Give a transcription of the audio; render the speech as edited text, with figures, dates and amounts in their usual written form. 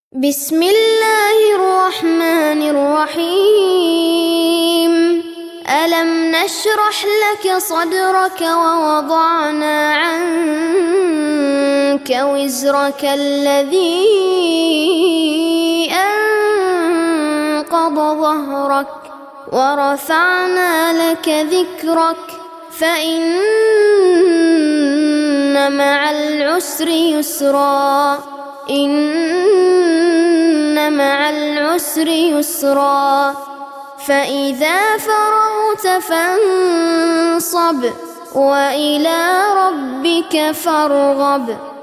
بسم الله الرحمن الرحيم. ألم نشرح لك صدرك ووضعنا عنك وزرك الذي أنقض ظهرك ورفعنا لك ذكرك فإن مع العسر يسرا إن مع العسر يسرا فإذا فرغت فانصب وإلى ربك فارغب.